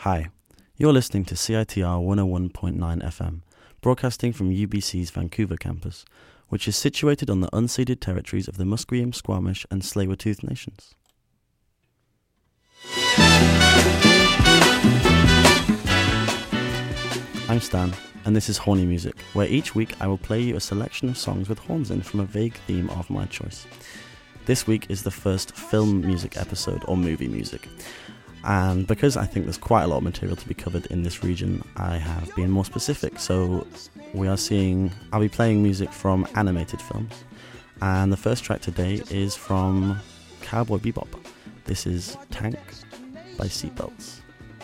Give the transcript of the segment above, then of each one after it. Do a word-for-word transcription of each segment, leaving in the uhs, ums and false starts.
Hi, you're listening to C I T R one oh one point nine F M, broadcasting from U B C's Vancouver campus, which is situated on the unceded territories of the Musqueam, Squamish and Tsleil-Waututh nations. I'm Stan, and this is Horny Music, where each week I will play you a selection of songs with horns in from a vague theme of my choice. This week is the first film music episode, or movie music. And because I think there's quite a lot of material to be covered in this region, I have been more specific. So we are seeing, I'll be playing music from animated films. And the first track today is from Cowboy Bebop. This is Tank by Seatbelts.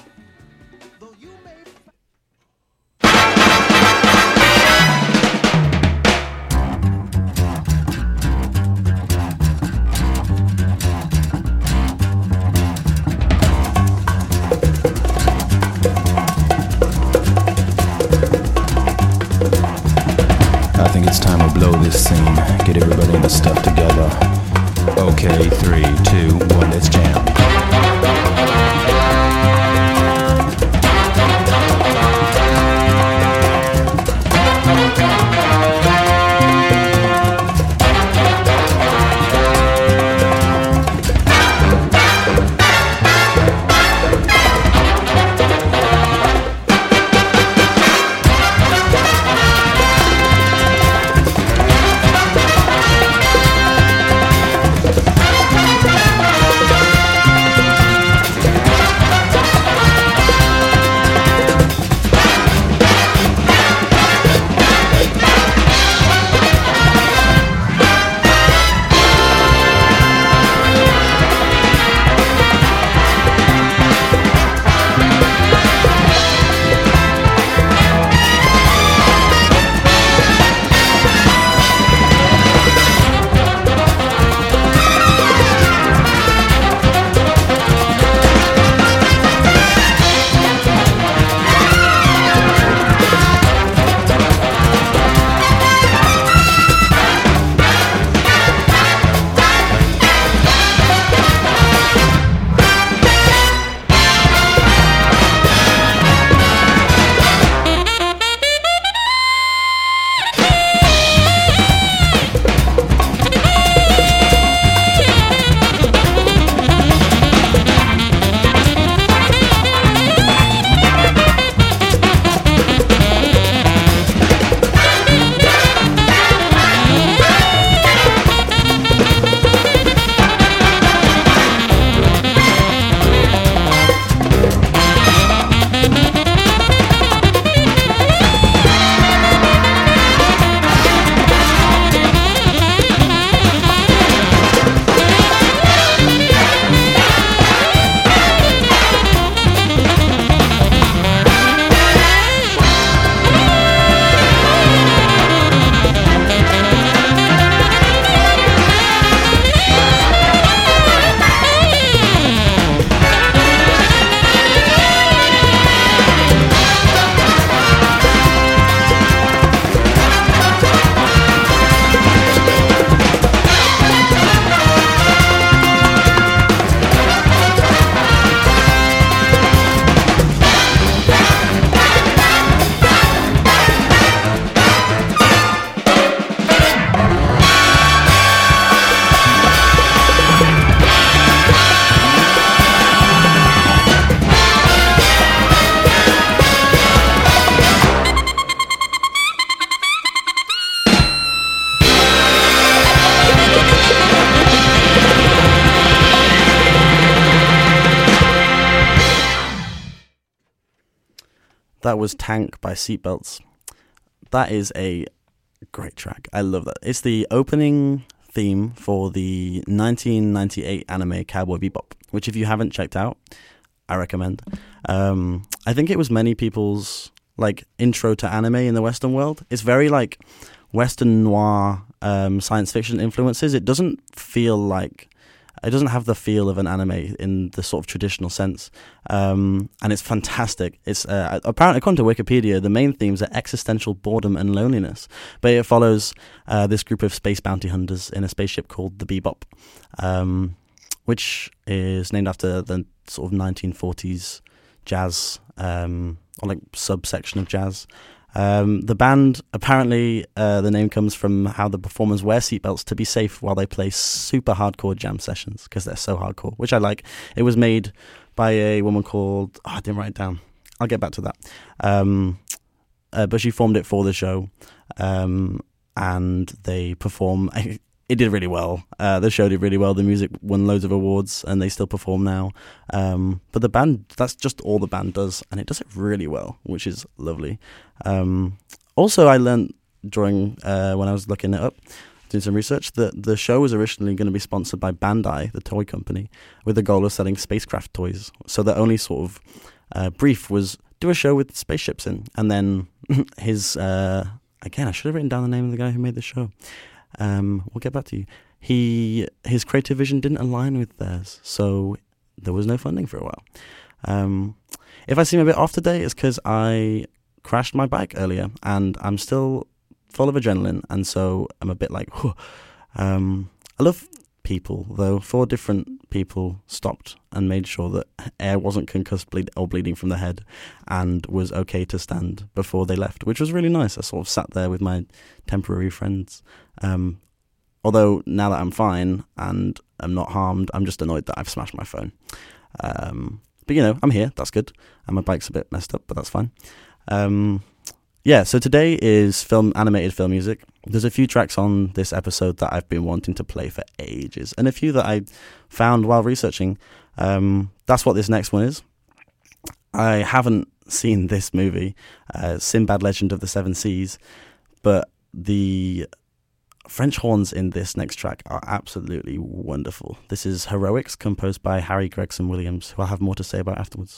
Blow this scene, get everybody in the stuff together. Okay, three, two, one, let's jam. That was Tank by Seatbelts. That is a great track. I love that. It's the opening theme for the nineteen ninety-eight anime Cowboy Bebop, which if you haven't checked out, I recommend. Um, I think it was many people's like intro to anime in the Western world. It's very like Western noir um, science fiction influences. It doesn't feel like It doesn't have the feel of an anime in the sort of traditional sense, um, and it's fantastic. It's uh, apparently, according to Wikipedia, the main themes are existential boredom and loneliness, but it follows uh, this group of space bounty hunters in a spaceship called the Bebop, um, which is named after the sort of nineteen forties jazz, um, or like subsection of jazz. Um, the band, apparently, uh, the name comes from how the performers wear seatbelts to be safe while they play super hardcore jam sessions, because they're so hardcore, which I like. It was made by a woman called, oh, I didn't write it down. I'll get back to that. Um, uh, but she formed it for the show, um, and they perform. It did really well. Uh, the show did really well. The music won loads of awards, and they still perform now. Um, but the band, that's just all the band does, and it does it really well, which is lovely. Um, also, I learned during uh, when I was looking it up, doing some research, that the show was originally going to be sponsored by Bandai, the toy company, with the goal of selling spacecraft toys. So the only sort of uh, brief was do a show with spaceships in, and then his uh, again, I should have written down the name of the guy who made the show. Um, we'll get back to you. He his creative vision didn't align with theirs, so there was no funding for a while. Um, if I seem a bit off today, it's because I crashed my bike earlier, and I'm still full of adrenaline, and so I'm a bit like, whew. Um, I love people, though. Four different people stopped and made sure that air wasn't concussed bleed- or bleeding from the head, and was okay to stand before they left, which was really nice. I sort of sat there with my temporary friends. Um, although now that I'm fine and I'm not harmed, I'm just annoyed that I've smashed my phone. Um, but, you know, I'm here. That's good. And my bike's a bit messed up, but that's fine. Um, yeah, so today is film animated film music. There's a few tracks on this episode that I've been wanting to play for ages, and a few that I found while researching. Um, that's what this next one is. I haven't seen this movie, uh, Sinbad Legend of the Seven Seas, but the French horns in this next track are absolutely wonderful. This is Heroics, composed by Harry Gregson Williams, who I'll have more to say about afterwards.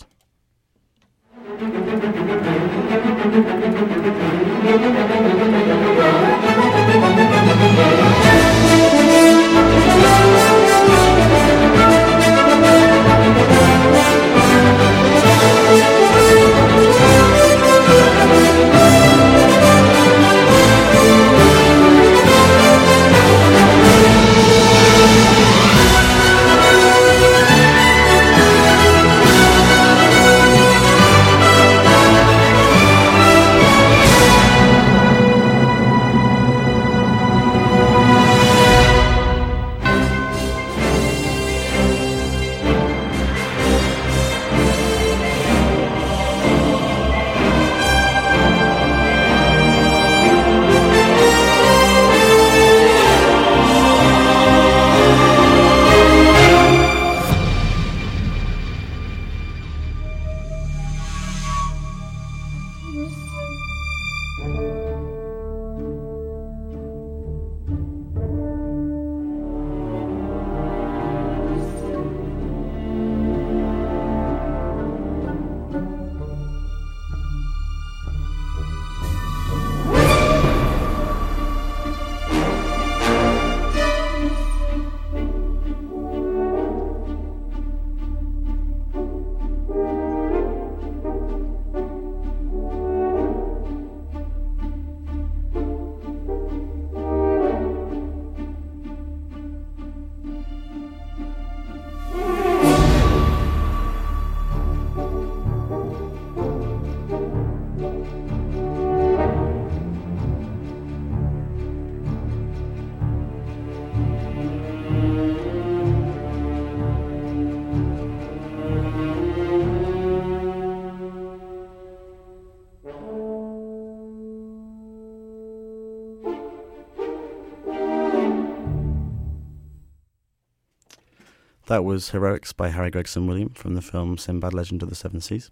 That was Heroics by Harry Gregson Williams from the film Sinbad Legend of the Seven Seas.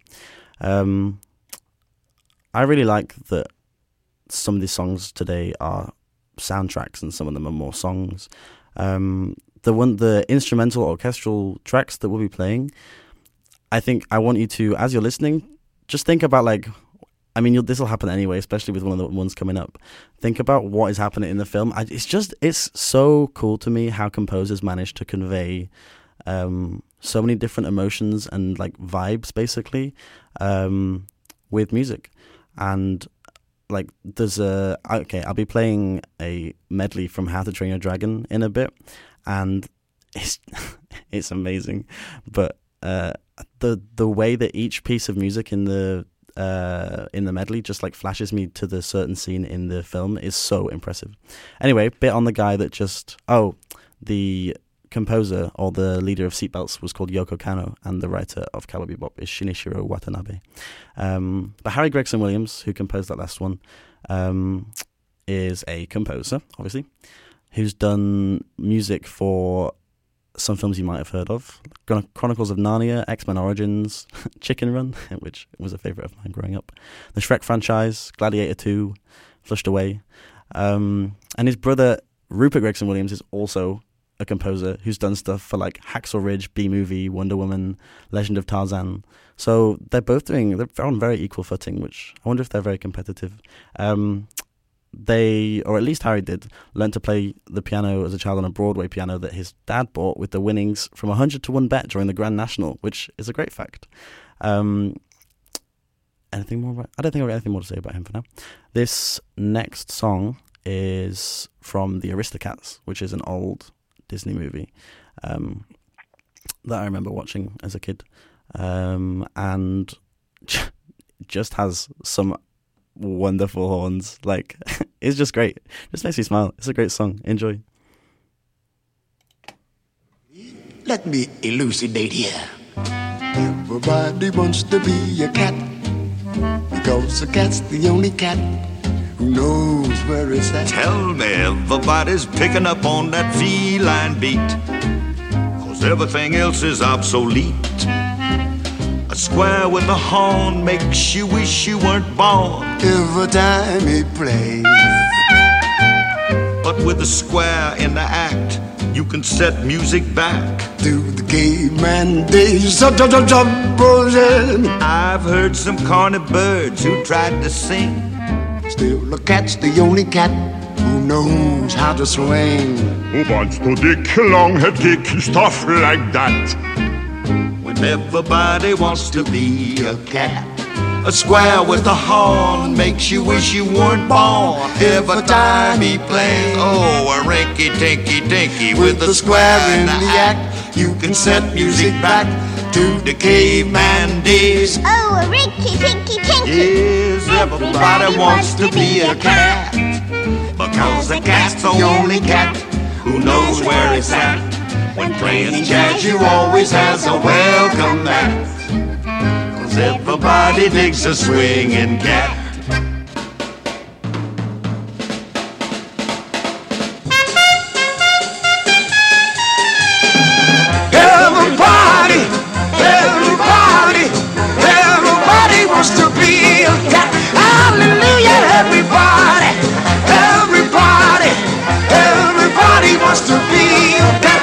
Um, I really like that some of these songs today are soundtracks and some of them are more songs. Um, the one, the instrumental orchestral tracks that we'll be playing, I think I want you to, as you're listening, just think about like, I mean, this will happen anyway, especially with one of the ones coming up. Think about what is happening in the film. I, it's just, it's so cool to me how composers manage to convey um, so many different emotions and like vibes, basically, um, with music. And like, there's a, okay, I'll be playing a medley from How to Train Your Dragon in a bit, and it's it's amazing. But uh, the the way that each piece of music in the uh, in the medley just like flashes me to the certain scene in the film is so impressive. Anyway, bit on the guy that just oh the composer or the leader of Seatbelts was called Yoko Kanno, and the writer of Cowboy Bebop is Shinichiro Watanabe. Um, but Harry Gregson Williams, who composed that last one, um, is a composer, obviously, who's done music for some films you might have heard of: Chronicles of Narnia, X-Men Origins, Chicken Run, which was a favourite of mine growing up, the Shrek franchise, Gladiator two, Flushed Away. Um, and his brother, Rupert Gregson Williams, is also a composer who's done stuff for like Hacksaw Ridge, B-Movie, Wonder Woman, Legend of Tarzan. So they're both doing, they're on very equal footing, which I wonder if they're very competitive. Um, they, or at least Harry did, learn to play the piano as a child on a Broadway piano that his dad bought with the winnings from a hundred to one bet during the Grand National, which is a great fact. Um, anything more about, I don't think I've got anything more to say about him for now. This next song is from The Aristocats, which is an old Disney movie um, that I remember watching as a kid, um, and just has some wonderful horns. Like, it's just great. It just makes me smile. It's a great song. Enjoy. Let me elucidate here. Everybody wants to be a cat, because a cat's the only cat who knows where it's at. Tell me everybody's picking up on that feline beat, 'cause everything else is obsolete. A square with a horn makes you wish you weren't born every time he plays. But with a square in the act, you can set music back to the caveman days. I've heard some corny birds who tried to sing. Still, the cat's the only cat who knows how to swing. Who wants to dick, long head kick, stuff like that? When everybody wants to be a cat, a square with a horn makes you wish you weren't born every time he plays. Oh, a rinky-tinky dinky with a square in the act, you can set music back to the caveman days. Oh, a rinky-tinky tinky. Yes, everybody wants to be a cat, because the cat's the only cat who knows where it's at. When playing jazz, you always has a welcome mat, 'cause everybody digs a swinging cat. Everybody, everybody, everybody wants to be a cat. Hallelujah, everybody, everybody, everybody wants to be a cat.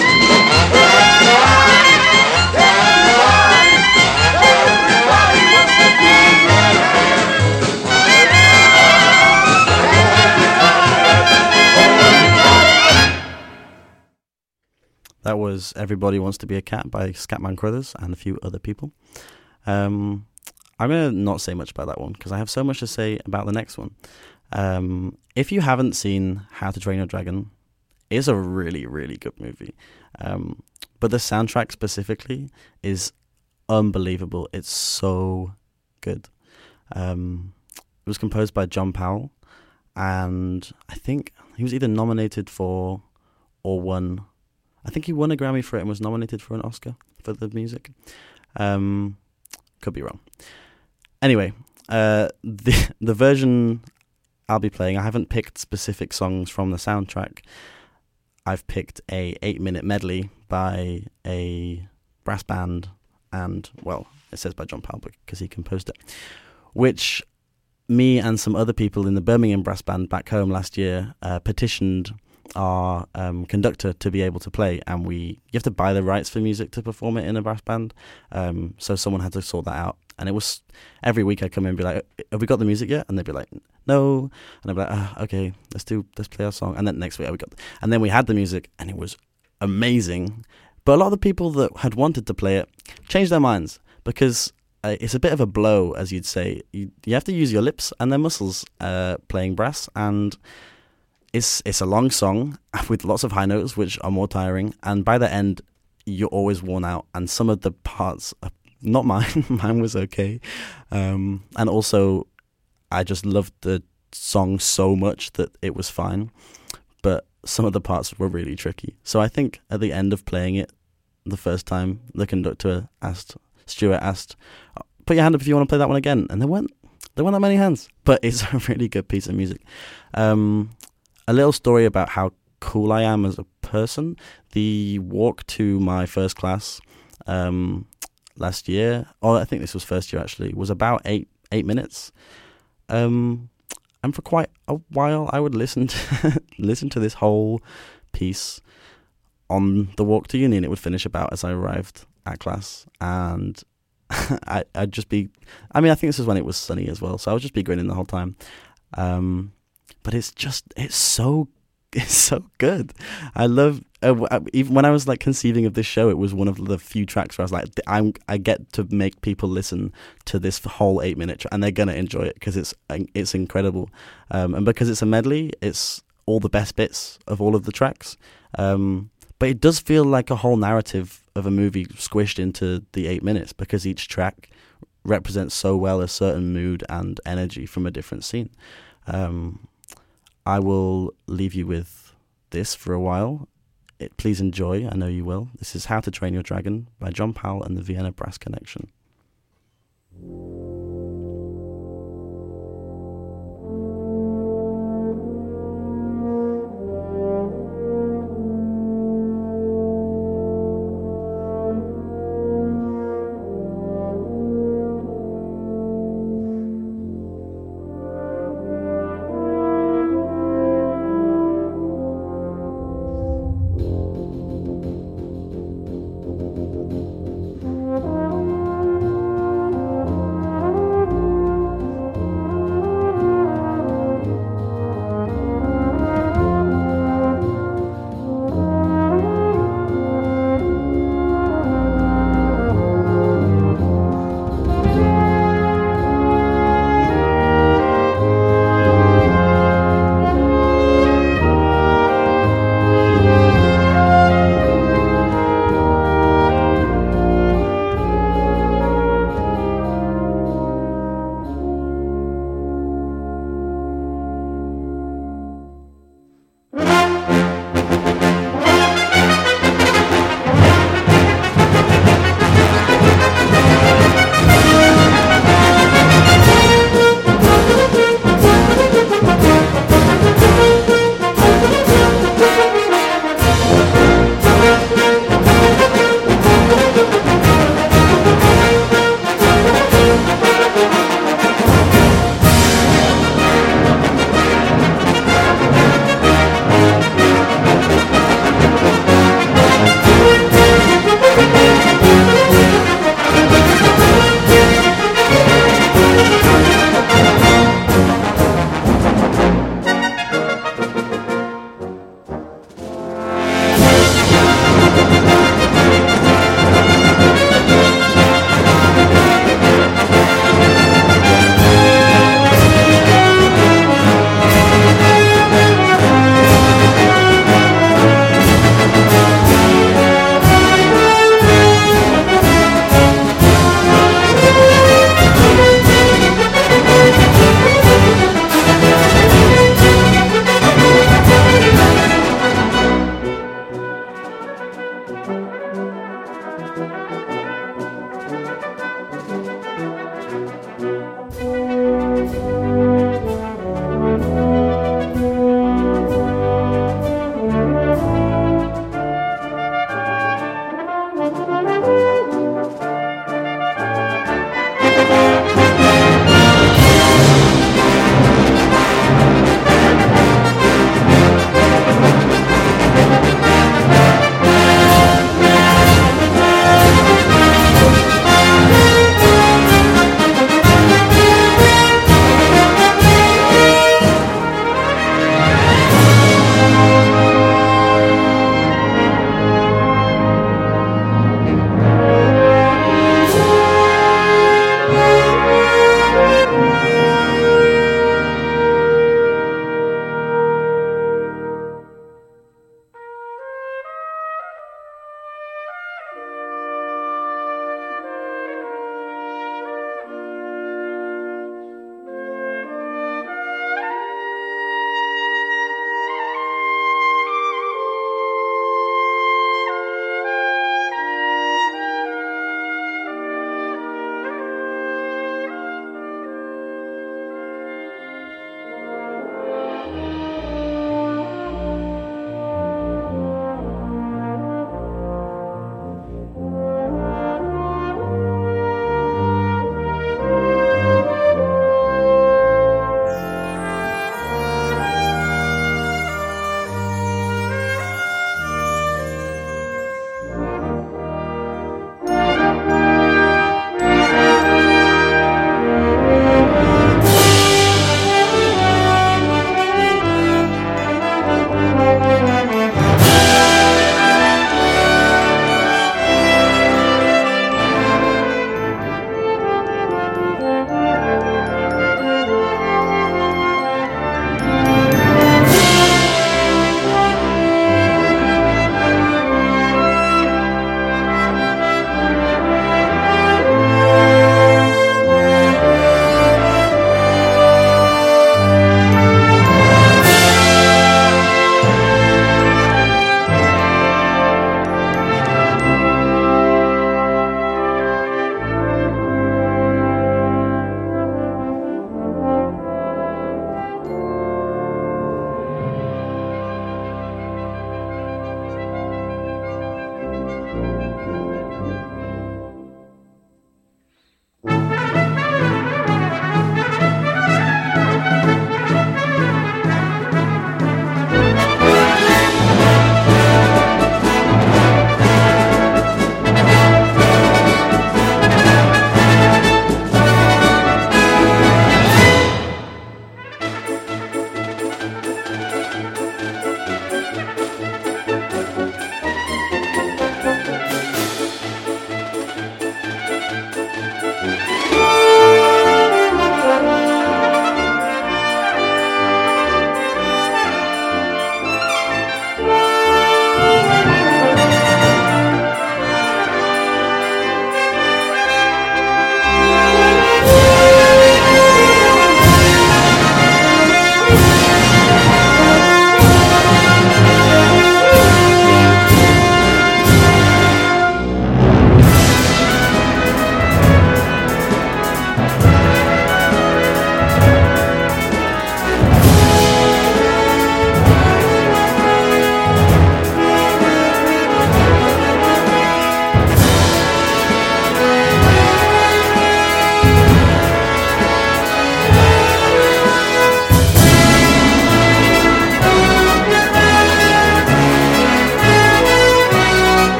That was Everybody Wants to Be a Cat by Scatman Crothers and a few other people. Um, I'm going to not say much about that one because I have so much to say about the next one. Um, if you haven't seen How to Train Your Dragon, it's a really, really good movie. Um, but the soundtrack specifically is unbelievable. It's so good. Um, it was composed by John Powell, and I think he was either nominated for or won. I think he won a Grammy for it and was nominated for an Oscar for the music. Um, could be wrong. Anyway, uh, the the version I'll be playing, I haven't picked specific songs from the soundtrack. I've picked a eight minute medley by a brass band, and well, it says by John Powell because he composed it, which me and some other people in the Birmingham brass band back home last year uh, petitioned our um, conductor to be able to play, and we you have to buy the rights for music to perform it in a brass band, um, so someone had to sort that out. And it was every week I'd come in and be like, have we got the music yet? And they'd be like, no. And I'd be like, oh, okay, let's do let's play our song. And then next week oh, we got and then we had the music, and it was amazing. But a lot of the people that had wanted to play it changed their minds, because uh, it's a bit of a blow, as you'd say. You, you have to use your lips and their muscles uh, playing brass, and It's it's a long song with lots of high notes, which are more tiring. And by the end, you're always worn out. And some of the parts are not mine. Mine was okay. Um, and also, I just loved the song so much that it was fine. But some of the parts were really tricky. So I think at the end of playing it the first time, the conductor asked, Stuart asked, put your hand up if you want to play that one again. And there weren't, there weren't that many hands. But it's a really good piece of music. Um, a little story about how cool I am as a person. The walk to my first class um, last year, or I think this was first year actually, was about eight eight minutes. Um, and for quite a while, I would listen to listen to this whole piece on the walk to uni, and it would finish about as I arrived at class. And I, I'd just be, I mean, I think this is when it was sunny as well, so I would just be grinning the whole time. Um, but it's just, it's so It's so good. I love uh, even when I was like conceiving of this show, it was one of the few tracks where I was like, I'm I get to make people listen to this whole eight minute track, and they're gonna enjoy it because it's it's incredible, um, and because it's a medley, it's all the best bits of all of the tracks. Um, but it does feel like a whole narrative of a movie squished into the eight minutes because each track represents so well a certain mood and energy from a different scene. Um, I will leave you with this for a while. It, please enjoy. I know you will. This is How to Train Your Dragon by John Powell and the Vienna Brass Connection.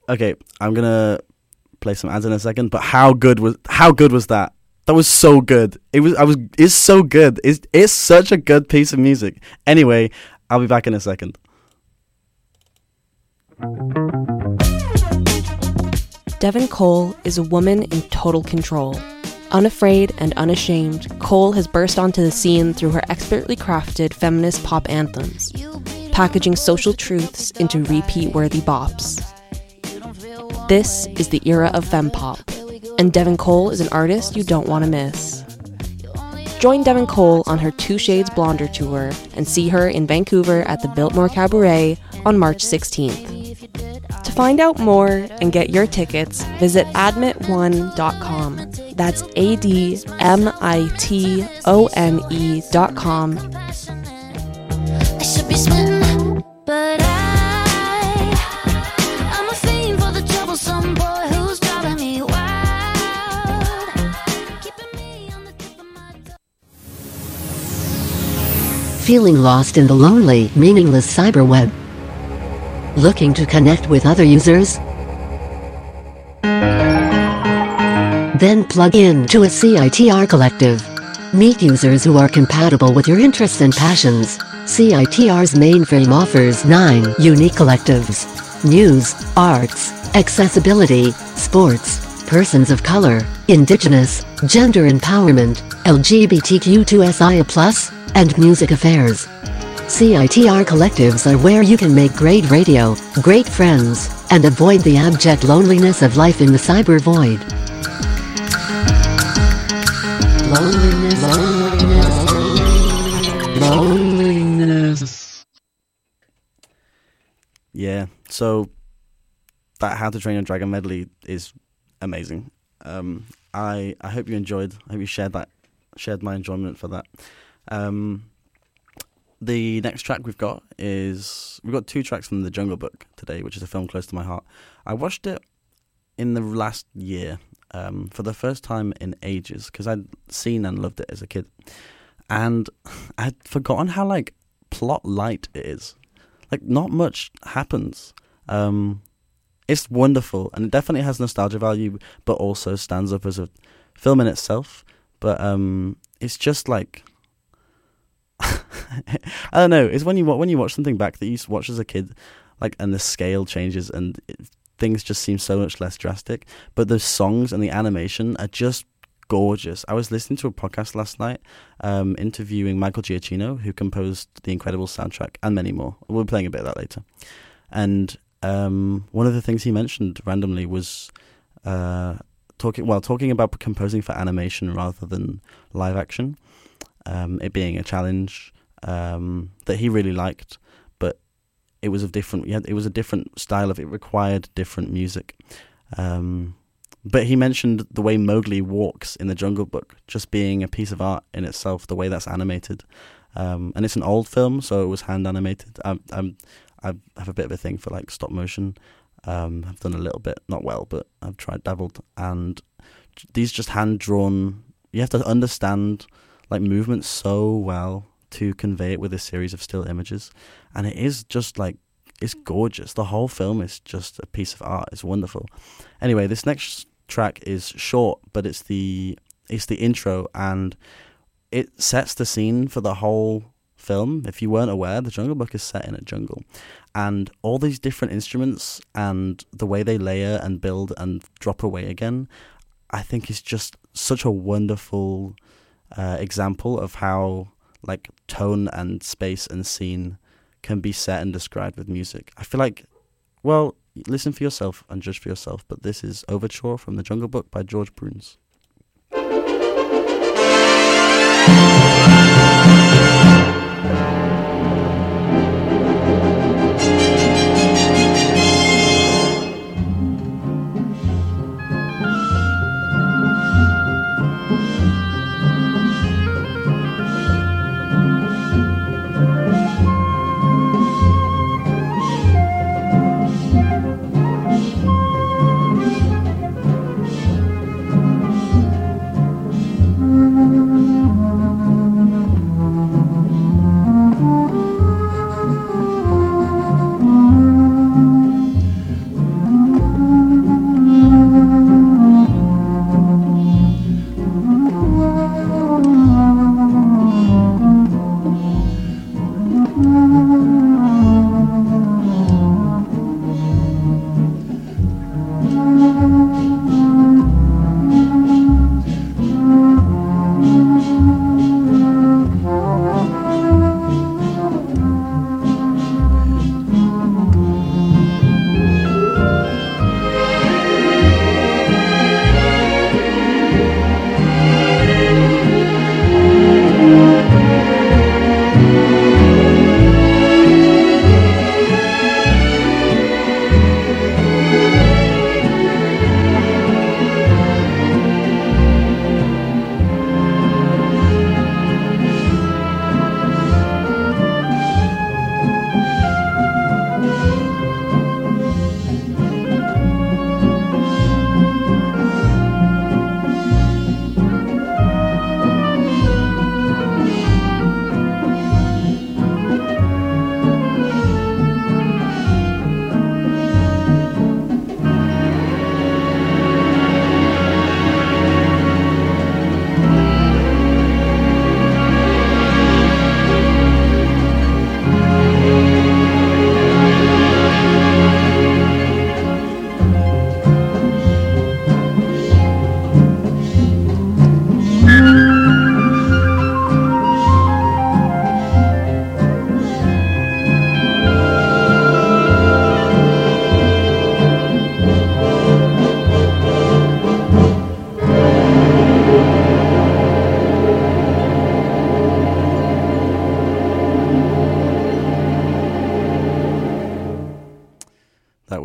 Okay, I'm gonna play some ads in a second. But how good was how good was that? That was so good. It was. I was. It's so good. It's. It's such a good piece of music. Anyway, I'll be back in a second. Devin Cole is a woman in total control. Unafraid and unashamed, Cole has burst onto the scene through her expertly crafted feminist pop anthems, packaging social truths into repeat-worthy bops. This is the era of fempop, and Devin Cole is an artist you don't want to miss. Join Devin Cole on her Two Shades Blonder tour and see her in Vancouver at the Biltmore Cabaret on March sixteenth. To find out more and get your tickets, visit admit one dot com. That's A D M I T O N E dot com. I should be sweating, but I, I'm a fiend for the troublesome boy who's driving me wild, keeping me on the tip of my tongue. Feeling lost in the lonely, meaningless cyberweb? Looking to connect with other users? Then plug in to a C I T R collective. Meet users who are compatible with your interests and passions. C I T R's mainframe offers nine unique collectives: news, arts, accessibility, sports, persons of color, indigenous, gender empowerment, L G B T Q two S I A plus, and music affairs. C I T R collectives are where you can make great radio, great friends, and avoid the abject loneliness of life in the cyber void. Loneliness, loneliness, loneliness. Yeah, so that How to Train Your Dragon medley is amazing. Um, I I hope you enjoyed. I hope you shared that, shared my enjoyment for that. Um, the next track we've got is we've got two tracks from The Jungle Book today, which is a film close to my heart. I watched it in the last year um, for the first time in ages because I'd seen and loved it as a kid, and I'd forgotten how like plot light it is. Like not much happens. Um, it's wonderful and it definitely has nostalgia value, but also stands up as a film in itself. But um, it's just like. I don't know. It's when you when you watch something back that you watched as a kid, like, and the scale changes and it, things just seem so much less drastic. But the songs and the animation are just gorgeous. I was listening to a podcast last night, um, interviewing Michael Giacchino, who composed the Incredibles soundtrack and many more. We'll be playing a bit of that later. And um, one of the things he mentioned randomly was uh, talking well talking about composing for animation rather than live action. Um, it being a challenge um, that he really liked, but it was a different. Yeah, it was a different style of it. Required different music. Um, but he mentioned the way Mowgli walks in The Jungle Book, just being a piece of art in itself. The way that's animated, um, and it's an old film, so it was hand animated. I'm, I'm, I have a bit of a thing for like stop motion. Um, I've done a little bit, not well, but I've tried dabbled, and these just hand drawn. You have to understand like movement so well to convey it with a series of still images, and it is just like it's gorgeous. The whole film is just a piece of art. It's wonderful. Anyway, this next track is short, but it's the it's the intro, and it sets the scene for the whole film. If you weren't aware, The Jungle Book is set in a jungle, and all these different instruments and the way they layer and build and drop away again, I think is just such a wonderful Uh, example of how like tone and space and scene can be set and described with music. I feel like, well, listen for yourself and judge for yourself, but this is Overture from The Jungle Book by George Bruns.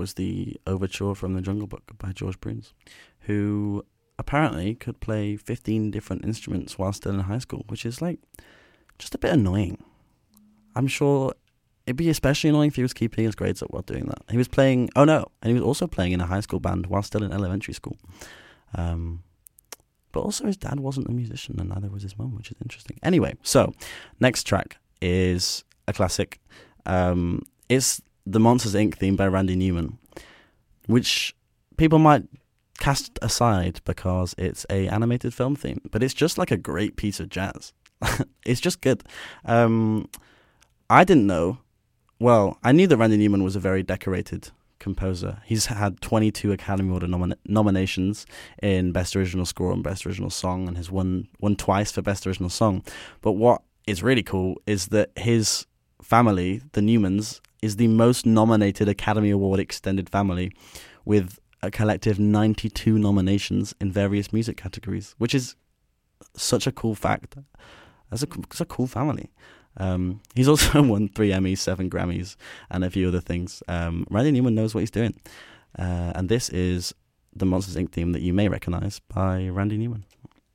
was the overture from The Jungle Book by George Bruns, who apparently could play fifteen different instruments while still in high school, which is like just a bit annoying. I'm sure it'd be especially annoying if he was keeping his grades up while doing that. He was playing, oh no, and he was also playing in a high school band while still in elementary school. Um, but also his dad wasn't a musician and neither was his mum, which is interesting. Anyway, so next track is a classic. Um, it's the Monsters, Incorporated theme by Randy Newman, which people might cast aside because it's a animated film theme, but it's just like a great piece of jazz. It's just good. Um, I didn't know. Well, I knew that Randy Newman was a very decorated composer. He's had twenty-two Academy Award nomin- nominations in Best Original Score and Best Original Song, and has won won twice for Best Original Song. But what is really cool is that his family, the Newmans, is the most nominated Academy Award extended family, with a collective ninety-two nominations in various music categories, which is such a cool fact. That's a, it's a cool family. Um, he's also won three Emmys, seven Grammys, and a few other things. Um, Randy Newman knows what he's doing. Uh, and this is the Monsters, Incorporated theme that you may recognize by Randy Newman.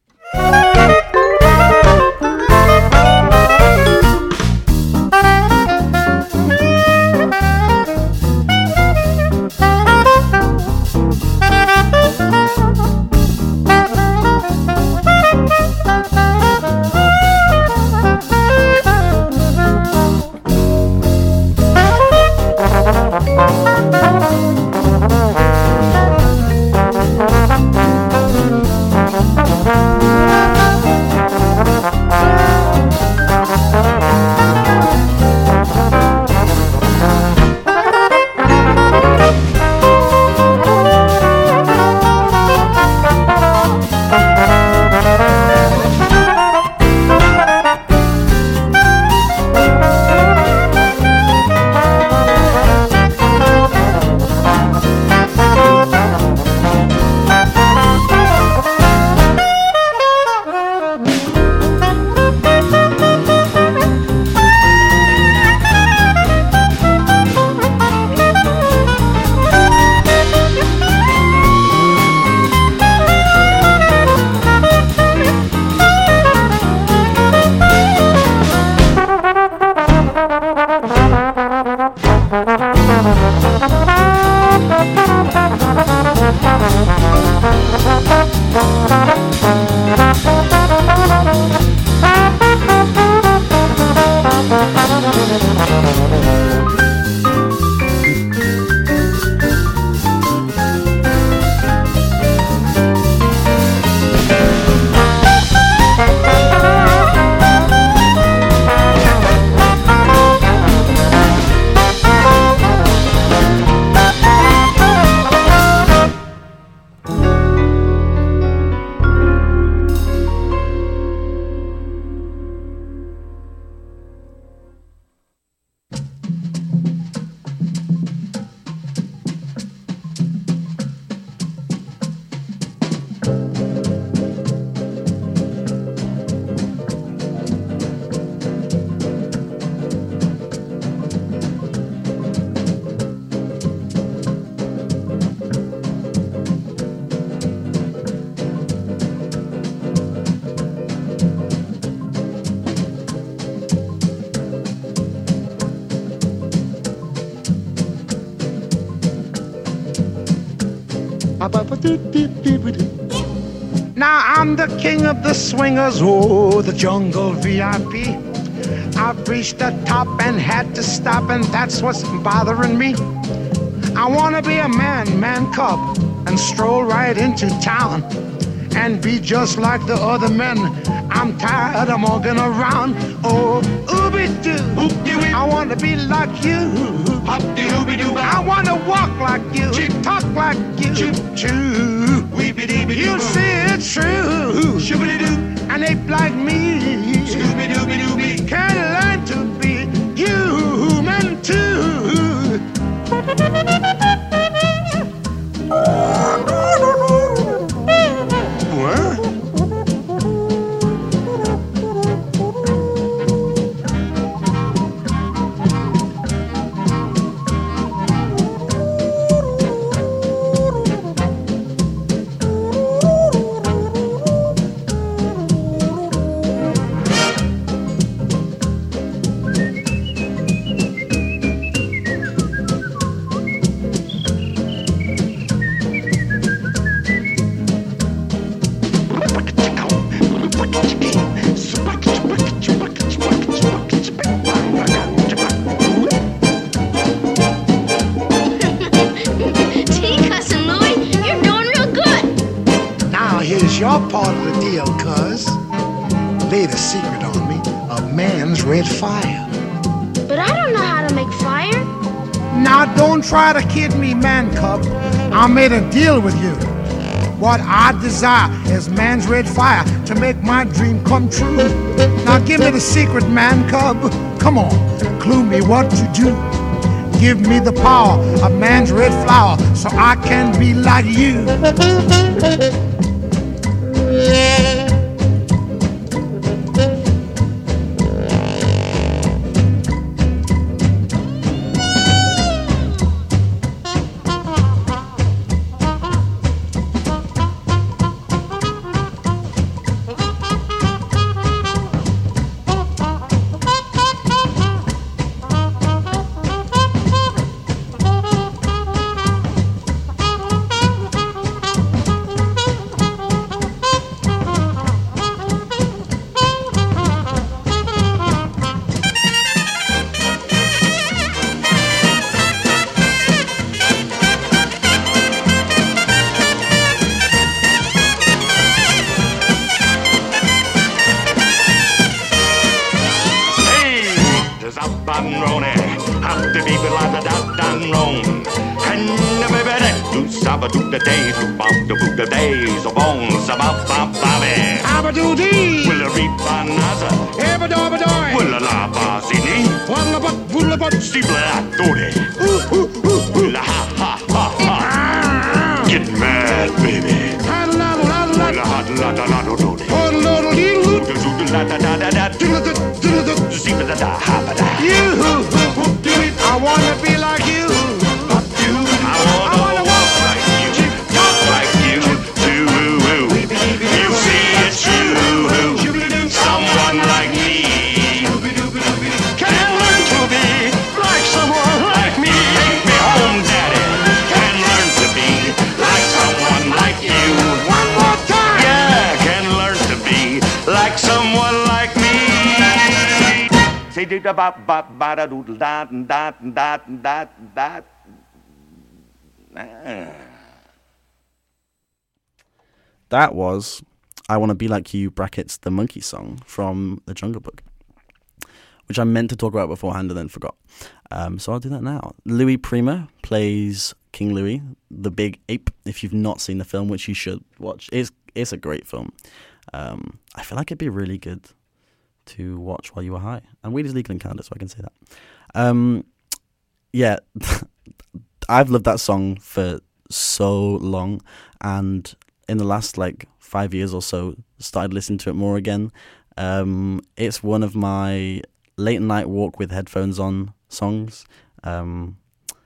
Now I'm the king of the swingers, oh, the jungle V I P. I've reached the top and had to stop, and that's what's bothering me. I wanna be a man, man cub, and stroll right into town and be just like the other men. I'm tired of walking around. Oh, ooby-doo, I wanna be like you. I wanna walk like you, talk like you. You see it's true. An ape like me can learn to be human too. It's your part of the deal, cuz. Lay the secret on me of man's red fire. But I don't know how to make fire. Now don't try to kid me, man cub. I made a deal with you. What I desire is man's red fire to make my dream come true. Now give me the secret, man cub. Come on, clue me what to do. Give me the power of man's red flower so I can be like you. That was I Want to Be Like You, brackets, the Monkey Song from The Jungle Book, which I meant to talk about beforehand and then forgot. Um, so I'll do that now. Louis Prima plays King Louis, the big ape. If you've not seen the film, which you should watch, it's, it's a great film. Um, I feel like it'd be really good to watch while you were high. And weed is legal in Canada, so I can say that. Um, yeah, I've loved that song for so long, and in the last like five years or so, started listening to it more again. Um, it's one of my late night walk with headphones on songs, um,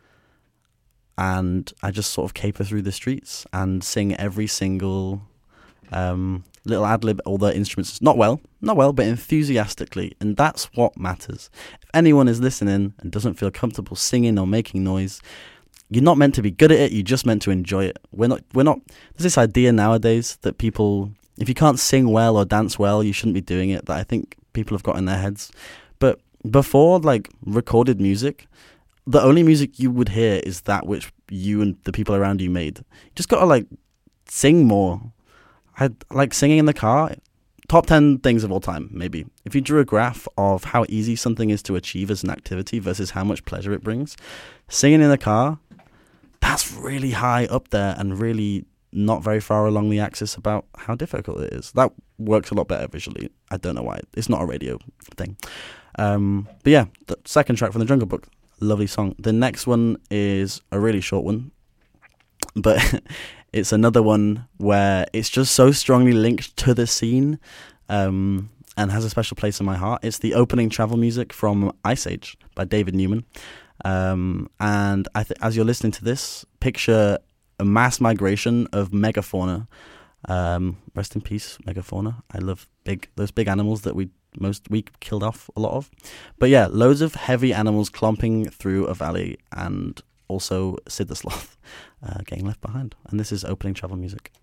and I just sort of caper through the streets and sing every single um, little ad-lib, all the instruments, not well, not well, but enthusiastically, and that's what matters. If anyone is listening and doesn't feel comfortable singing or making noise, you're not meant to be good at it, you're just meant to enjoy it. We're not, we're not, there's this idea nowadays that people, if you can't sing well or dance well, you shouldn't be doing it, that I think people have got in their heads. But before, like, recorded music, the only music you would hear is that which you and the people around you made. You just gotta, like, sing more. I like singing in the car. Top ten things of all time, maybe. If you drew a graph of how easy something is to achieve as an activity versus how much pleasure it brings, singing in the car, that's really high up there and really not very far along the axis about how difficult it is. That works a lot better visually. I don't know why. It's not a radio thing. Um, but yeah, the second track from The Jungle Book, lovely song. The next one is a really short one, but it's another one where it's just so strongly linked to the scene um, and has a special place in my heart. It's the opening travel music from Ice Age by David Newman. Um, and I th- as you're listening to this, picture a mass migration of megafauna. Um, rest in peace, megafauna. I love big those big animals that we most we killed off a lot of. But yeah, loads of heavy animals clomping through a valley, and also Sid the Sloth uh, getting left behind. And this is opening travel music.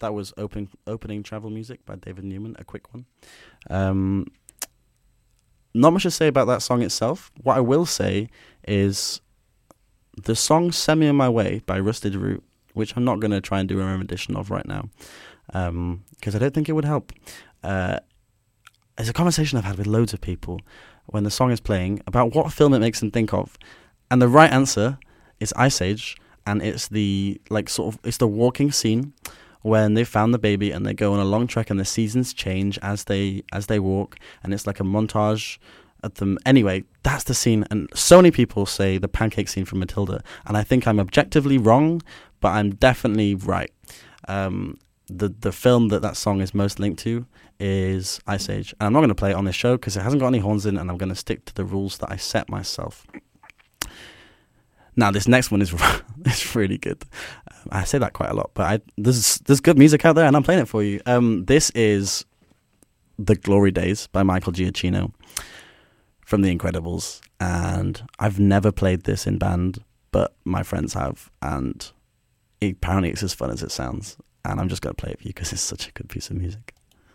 that was open, opening travel music by David Newman, a quick one. Um, not much to say about that song itself. What I will say is the song Send Me On My Way by Rusted Root, which I'm not going to try and do a rendition of right now, because um, I don't think it would help. Uh, it's a conversation I've had with loads of people when the song is playing about what film it makes them think of. And the right answer is Ice Age, and it's the like sort of it's the walking scene when they found the baby and they go on a long trek and the seasons change as they as they walk, and it's like a montage at them. Anyway, that's the scene, and so many people say the pancake scene from Matilda, and I think I'm objectively wrong, but I'm definitely right. Um, the the film that that song is most linked to is Ice Age, and I'm not going to play it on this show because it hasn't got any horns in, and I'm going to stick to the rules that I set myself. Now, this next one is is really good. Um, I say that quite a lot, but I, there's there's good music out there, and I'm playing it for you. Um, this is The Glory Days by Michael Giacchino from The Incredibles, and I've never played this in band, but my friends have, and it, apparently it's as fun as it sounds, and I'm just going to play it for you because it's such a good piece of music.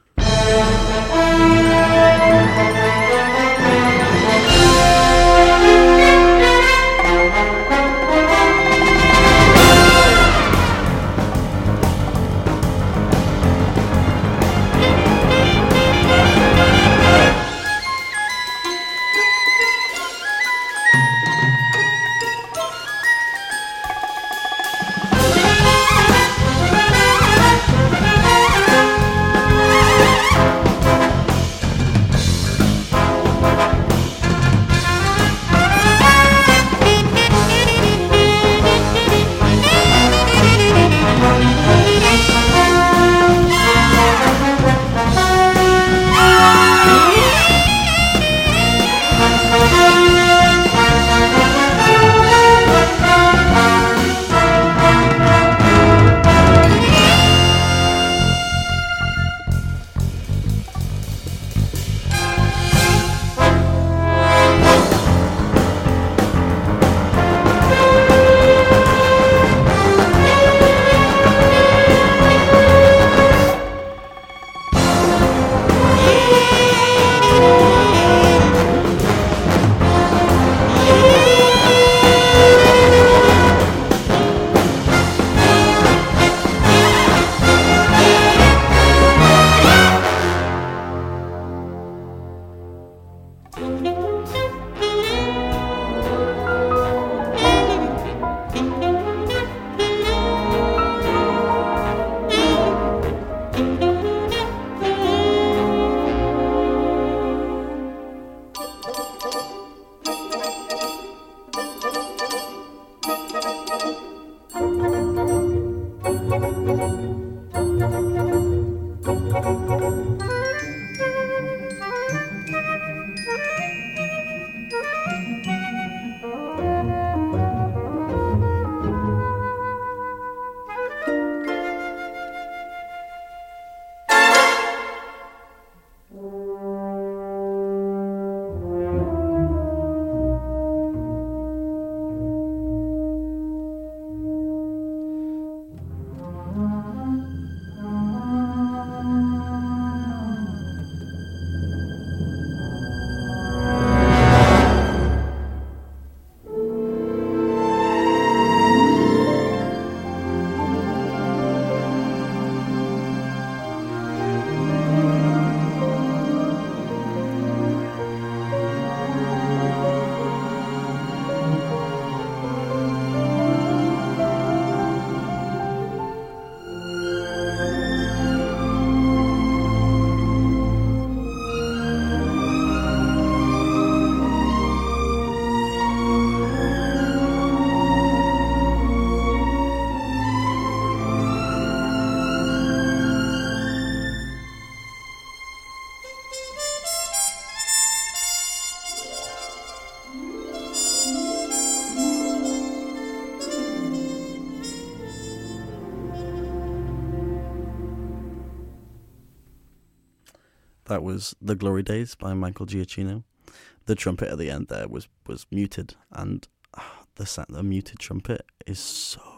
That was The Glory Days by Michael Giacchino. The trumpet at the end there was, was muted, and uh, the, the muted trumpet is so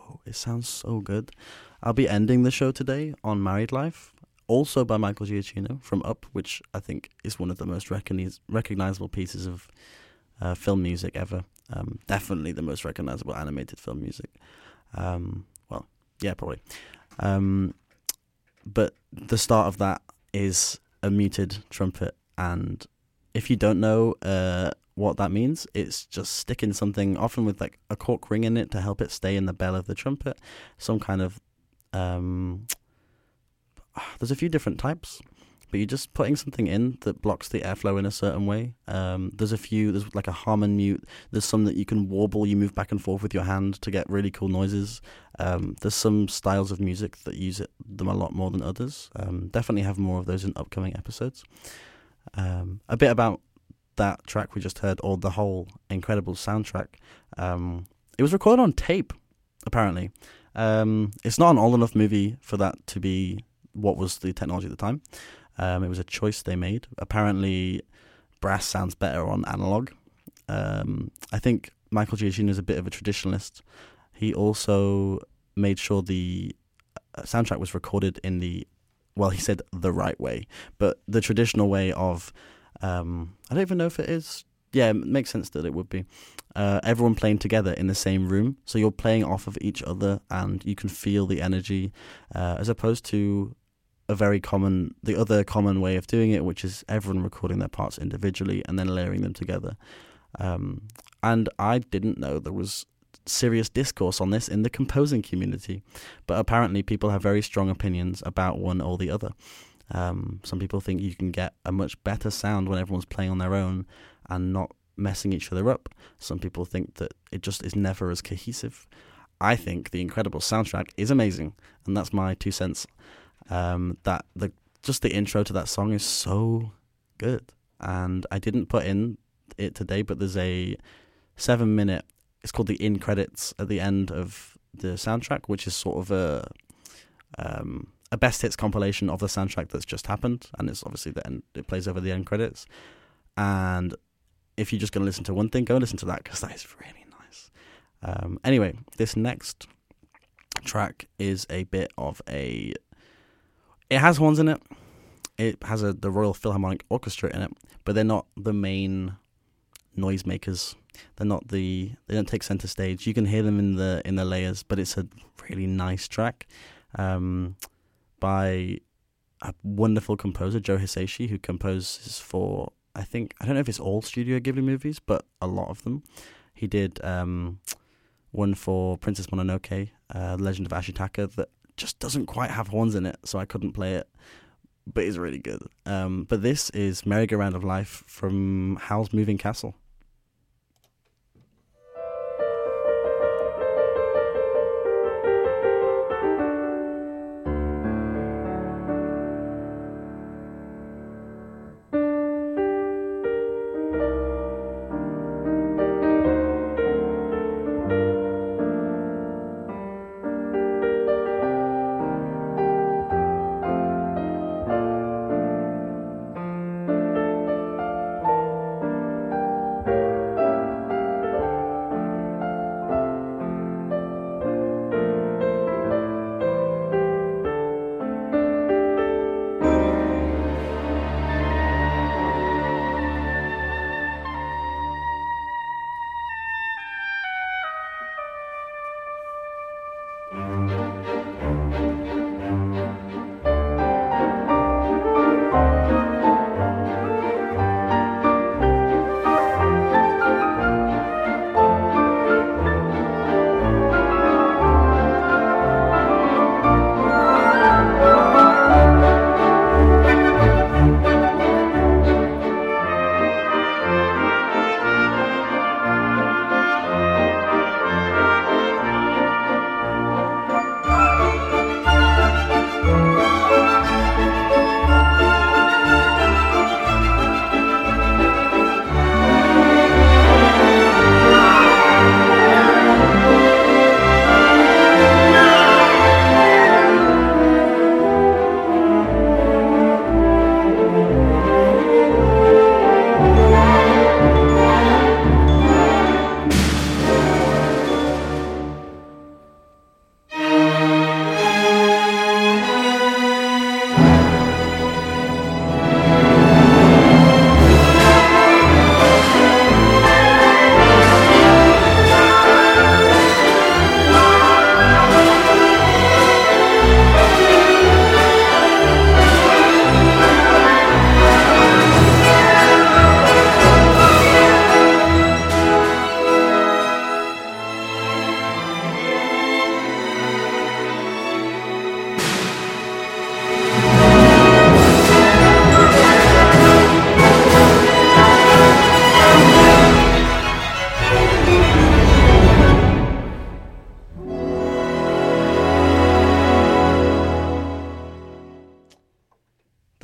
so it sounds so good. I'll be ending the show today on Married Life, also by Michael Giacchino from Up, which I think is one of the most recogniz- recognizable pieces of uh, film music ever. Um, definitely the most recognizable animated film music. Um, well, yeah, probably. Um, but the start of that is a muted trumpet, and if you don't know uh, what that means, it's just sticking something, often with like a cork ring in it to help it stay in the bell of the trumpet. Some kind of um, there's a few different types, but you're just putting something in that blocks the airflow in a certain way. Um, there's a few, there's like a harmon mute. There's some that you can warble, you move back and forth with your hand to get really cool noises. Um, there's some styles of music that use it, them a lot more than others. Um, definitely have more of those in upcoming episodes. Um, a bit about that track we just heard, or the whole incredible soundtrack. Um, it was recorded on tape, apparently. Um, it's not an old enough movie for that to be what was the technology at the time. Um, it was a choice they made. Apparently, brass sounds better on analog. Um, I think Michael Giacchino is a bit of a traditionalist. He also made sure the soundtrack was recorded in the, well, he said the right way, but the traditional way of, um, I don't even know if it is, yeah, it makes sense that it would be, uh, everyone playing together in the same room. So you're playing off of each other and you can feel the energy, uh, as opposed to a very common, the other common way of doing it, which is everyone recording their parts individually and then layering them together. Um, and I didn't know there was serious discourse on this in the composing community, but apparently people have very strong opinions about one or the other. Um, some people think you can get a much better sound when everyone's playing on their own and not messing each other up. Some people think that it just is never as cohesive. I think the incredible soundtrack is amazing, and that's my two cents. Um, that the just the intro to that song is so good, and I didn't put in it today, but there's a seven minute, it's called the in credits at the end of the soundtrack, which is sort of a um, a best hits compilation of the soundtrack that's just happened, and it's obviously the end, it plays over the end credits. And if you're just going to listen to one thing, go listen to that, because that is really nice. Um, anyway, this next track is a bit of a, it has horns in it. It has a the Royal Philharmonic Orchestra in it, but they're not the main noisemakers. They're not the, they don't take center stage. You can hear them in the in the layers, but it's a really nice track um, by a wonderful composer, Joe Hisaishi, who composes for, I think, I don't know if it's all Studio Ghibli movies, but a lot of them. He did um, one for Princess Mononoke, uh, Legend of Ashitaka, that just doesn't quite have horns in it, so I couldn't play it, but it's really good. Um, but this is Merry-Go-Round of Life from Howl's Moving Castle.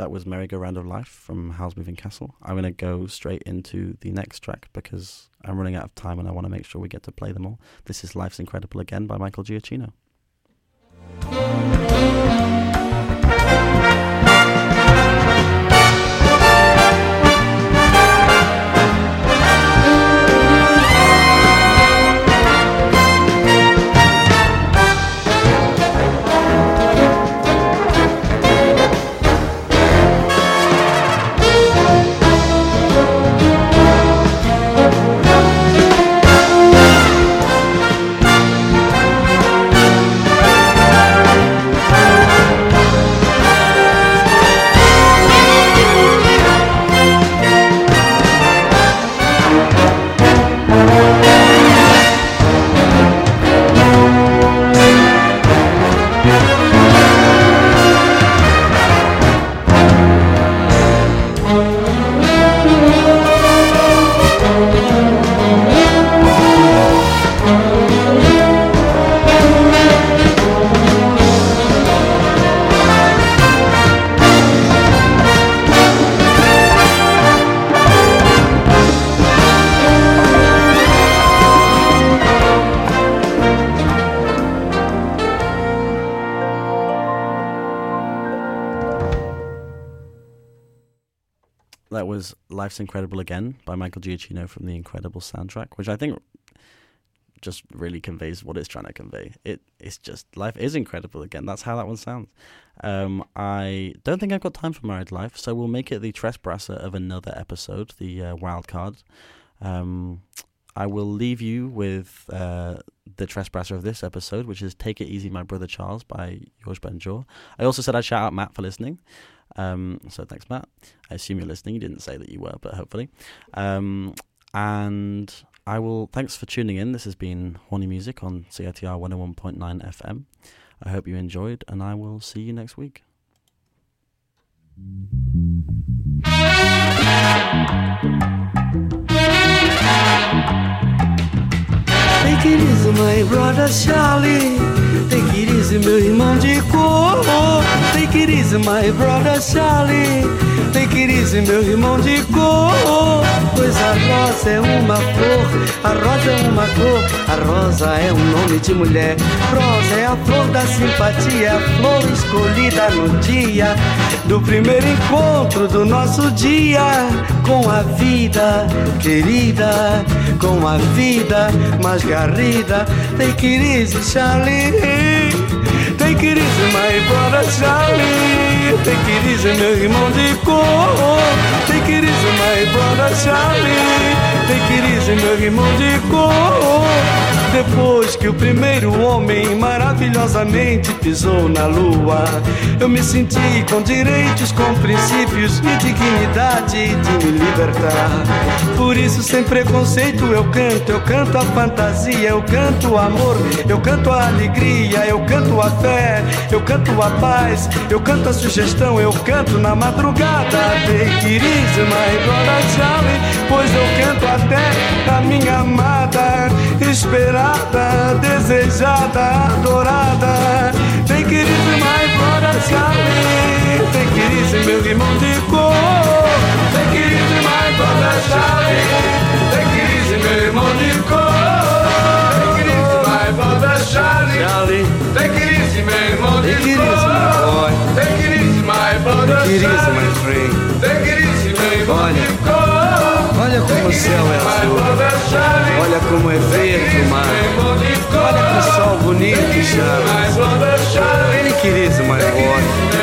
That was Merry-Go-Round of Life from Howl's Moving Castle. I'm going to go straight into the next track because I'm running out of time and I want to make sure we get to play them all. This is Life's Incredible Again by Michael Giacchino. That was Life's Incredible Again by Michael Giacchino from the Incredible soundtrack, which I think just really conveys what it's trying to convey. It It's just, life is incredible again. That's how that one sounds. Um, I don't think I've got time for Married Life, so we'll make it the Tresbrasser of another episode, the uh, wild card. Um, I will leave you with uh, the Tresbrasser of this episode, which is Take It Easy, My Brother Charles by George Benjor. I also said I'd shout out Matt for listening. Um, so thanks, Matt. I assume you're listening. You didn't say that you were, but hopefully. Um, and I will, thanks for tuning in. This has been Horny Music on C I T R one oh one point nine F M. I hope you enjoyed, and I will see you next week. Take it easy, my brother Charlie. Take it easy, meu irmão de cor. Take it easy, my brother Charlie. Take it easy, meu irmão de cor. Pois a rosa é uma flor, a rosa é uma cor, a rosa é um nome de mulher. Rosa é a flor da simpatia, a flor escolhida no dia do primeiro encontro do nosso dia com a vida querida, com a vida mais garrida. Take it easy, Charlie. Take it easy, my brother Charlie. Take it easy, meu irmão de cor. Take it easy, my brother Charlie. Take it easy, meu irmão de cor. Depois que o primeiro homem maravilhosamente pisou na lua, eu me senti com direitos, com princípios e dignidade de me libertar. Por isso, sem preconceito, eu canto, eu canto a fantasia, eu canto o amor, eu canto a alegria, eu canto a fé, eu canto a paz, eu canto a sugestão, eu canto na madrugada. Take it easy, my brother Charlie, pois eu canto até a minha amada, esperada, desejada, adorada. Take it easy, my brother Charlie. Take it easy, meu irmão de cor. Take it easy, my brother Charlie. Take it easy, meu irmão de cor. Take it easy, my brother Charlie. Charlie. Take it easy, meu irmão de cor. Take it easy, my boy. Take it easy, my brother Charlie. Take it easy, my friend. Take it easy, meu irmão de cor. Olha como o céu é azul, olha como é verde o mar, olha que sol bonito, Charlie. Take it easy, my boy.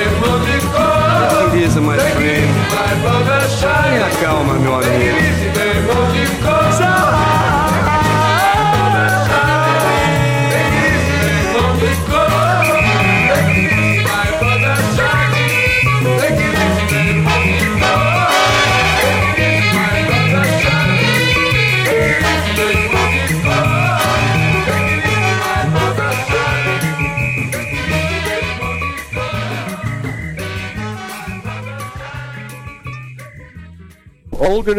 Take it easy, my friend. Tenha calma, meu amigo. All gonna